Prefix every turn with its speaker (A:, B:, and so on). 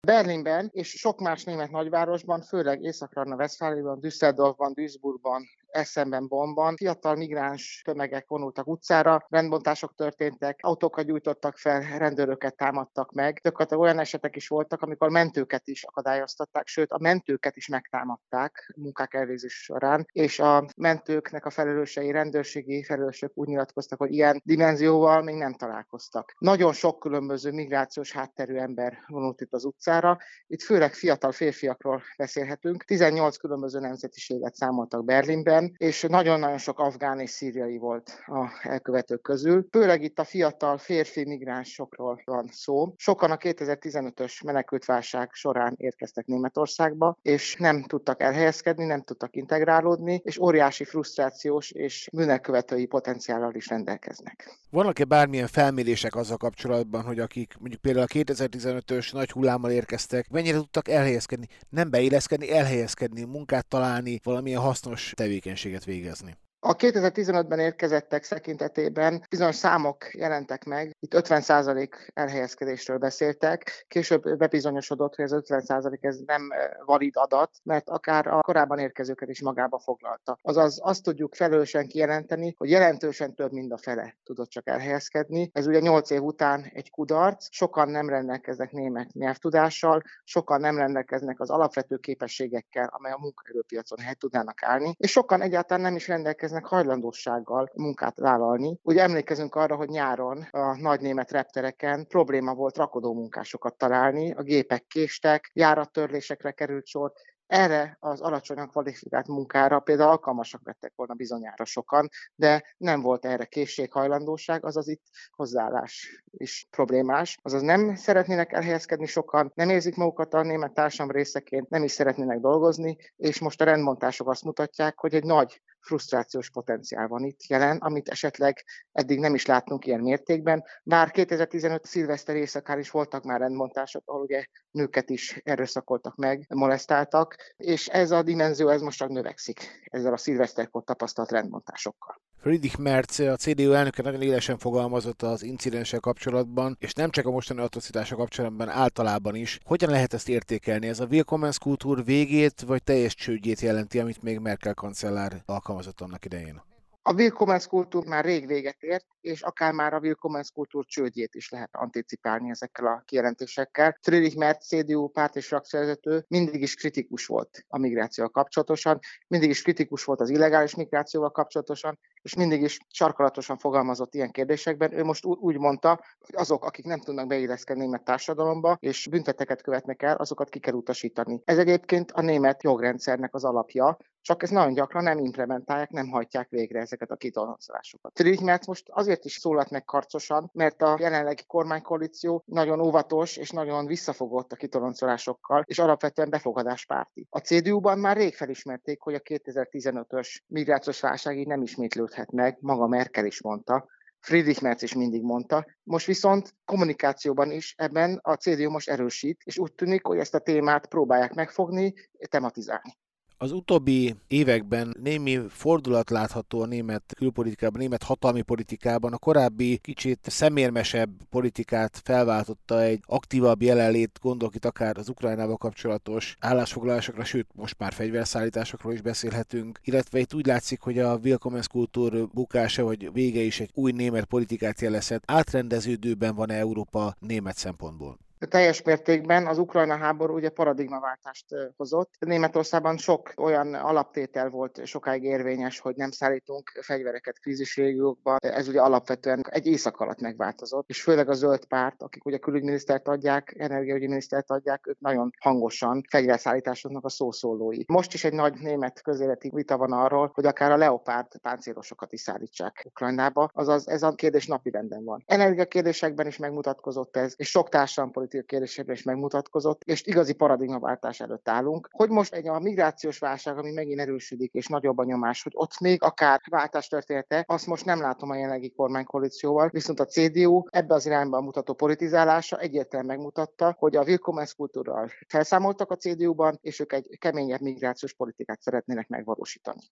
A: Berlinben és sok más német nagyvárosban, főleg Észak-Rajna-Westfáliában, Düsseldorfban, Duisburgban, Essenben, Bonnban fiatal migráns tömegek vonultak utcára, rendbontások történtek, autókat gyújtottak fel, rendőröket támadtak meg. Gyakorlatilag olyan esetek is voltak, amikor mentőket is akadályoztatták, sőt a mentőket is megtámadták munkák elvégzése során, és a mentőknek a felelősei, rendőrségi felelősök úgy nyilatkoztak, hogy ilyen dimenzióval még nem találkoztak. Nagyon sok különböző migrációs hátterű ember vonult itt az utcára, itt főleg fiatal férfiakról beszélhetünk. 18 különböző nemzetiséget számoltak Berlinben, és nagyon-nagyon sok afgán és szíriai volt a elkövetők közül. Főleg itt a fiatal férfi migránsokról van szó. Sokan a 2015-ös menekültválság során érkeztek Németországba, és nem tudtak elhelyezkedni, nem tudtak integrálódni, és óriási frusztrációs és bűnelkövetői potenciállal is rendelkeznek.
B: Vannak-e bármilyen felmérések azzal kapcsolatban, hogy akik mondjuk például a 2015-ös nagy hullámmal érkeztek, mennyire tudtak elhelyezkedni, nem beilleszkedni, elhelyezkedni, munkát találni, valamilyen hasznos tevékenységet végezni?
A: A 2015-ben érkezettek tekintetében bizonyos számok jelentek meg, itt 50% elhelyezkedésről beszéltek, később bebizonyosodott, hogy ez 50% ez nem valid adat, mert akár a korábban érkezőket is magába foglalta. Azaz azt tudjuk felelősen kijelenteni, hogy jelentősen több, mint a fele tudott csak elhelyezkedni. Ez ugye 8 év után egy kudarc, sokan nem rendelkeznek német nyelvtudással, sokan nem rendelkeznek az alapvető képességekkel, amely a munkaerőpiacon helyt tudnának állni, és sokan egyáltalán nem is rendelkeznek hajlandósággal munkát vállalni. Ugye emlékezünk arra, hogy nyáron a nagy német reptereken probléma volt rakodó munkásokat találni, a gépek késtek, járattörlésekre került sor. Erre az alacsonyan kvalifikált munkára például alkalmasak lettek volna bizonyára sokan, de nem volt erre készség, hajlandóság, azaz itt hozzáállás is problémás. Azaz nem szeretnének elhelyezkedni sokan, nem érzik magukat a német társadalom részeként, nem is szeretnének dolgozni, és most a rendbontások azt mutatják, hogy egy nagy frusztrációs potenciál van itt jelen, amit esetleg eddig nem is láttunk ilyen mértékben. Bár 2015 szilveszter éjszakán is voltak már rendbontások, ahol ugye nőket is erőszakoltak meg, molesztáltak, és ez a dimenzió ez most csak növekszik ezzel a szilveszterkor tapasztalt rendbontásokkal.
B: Friedrich Merz, a CDU elnöke nagyon élesen fogalmazott az incidenssel kapcsolatban, és nem csak a mostani atrocitással kapcsolatban, általában is. Hogyan lehet ezt értékelni? Ez a Willkommenskultúr végét, vagy teljes csődjét jelenti, amit még Merkel kancellár alkalmazott annak idején?
A: A Willkommenskultúr már rég véget ért, és akár már a Willkommenskultúr csődjét is lehet anticipálni ezekkel a kijelentésekkel. Friedrich Merz, CDU párt és frakcióvezető mindig is kritikus volt a migrációval kapcsolatosan, mindig is kritikus volt az illegális migrációval kapcsolatosan, és mindig is sarkalatosan fogalmazott ilyen kérdésekben. Ő most úgy mondta, hogy azok, akik nem tudnak beilleszkedni a német társadalomba, és bünteteket követnek el, azokat ki kell utasítani. Ez egyébként a német jogrendszernek az alapja, csak ez nagyon gyakran nem implementálják, nem hajtják végre ezeket a kitoloncolásokat. Friedrich Merz most azért is szólalt meg karcosan, mert a jelenlegi kormánykoalíció nagyon óvatos és nagyon visszafogott a kitoloncolásokkal, és alapvetően befogadáspárti. A CDU-ban már rég felismerték, hogy a 2015-ös migrációs válság így nem ismétlődhet meg, maga Merkel is mondta, Friedrich Merz is mindig mondta. Most viszont kommunikációban is ebben a CDU most erősít, és úgy tűnik, hogy ezt a témát próbálják megfogni, tematizálni.
B: Az utóbbi években némi fordulat látható a német külpolitikában, a német hatalmi politikában. A korábbi kicsit szemérmesebb politikát felváltotta egy aktívabb jelenlét, gondolok itt akár az Ukrajnával kapcsolatos állásfoglalásokra, sőt most már fegyverszállításokról is beszélhetünk, illetve itt úgy látszik, hogy a Willkommenskultúr bukása vagy vége is egy új német politikát jelezhet. Átrendeződőben van Európa német szempontból?
A: Teljes mértékben az Ukrajna háború ugye paradigmaváltást hozott. Németországban sok olyan alaptétel volt sokáig érvényes, hogy nem szállítunk fegyvereket krízisrégiókba. Ez ugye alapvetően egy éjszak alatt megváltozott, és főleg a zöld párt, akik ugye külügyminisztert adják, energiaügyi minisztert adják, ők nagyon hangosan fegyverszállításoknak a szószólói. Most is egy nagy német közéleti vita van arról, hogy akár a Leopard páncélosokat is szállítsák Ukrajnába, azaz ez a kérdés napirenden van. Energiakérdésekben is megmutatkozott ez, és sok társadalompolitikai kérdésekben is megmutatkozott, és igazi paradigmaváltás előtt állunk, hogy most a migrációs válság, ami megint erősödik, és nagyobb a nyomás, hogy ott még akár váltás története, azt most nem látom a jelenlegi kormánykoalícióval, viszont a CDU ebbe az irányba mutató politizálása egyértelműen megmutatta, hogy a Willkommenskultúrral felszámoltak a CDU-ban, és ők egy keményebb migrációs politikát szeretnének megvalósítani.